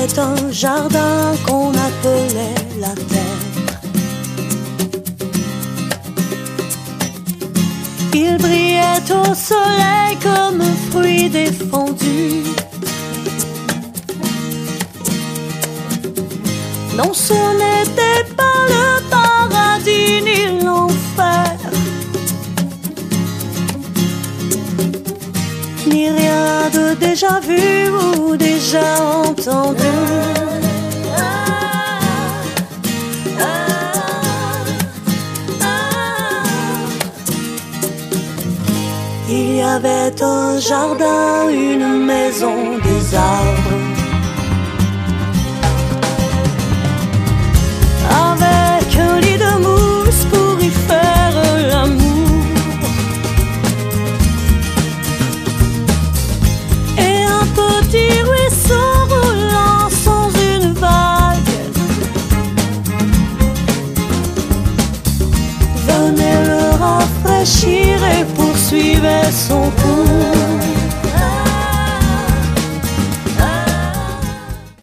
avait un jardin qu'on appelait la terre. Il brillait au soleil comme un fruit défendu. Non, ce n'était pas le paradis ni l'enfer, ni rien de déjà vu ou déjà entendu. Il y avait un jardin, une maison, des arbres, avec un lit de mousse pour y faire l'amour, et un petit ruisseau roulant sans une vague venait le rafraîchir et poursuivait son cours.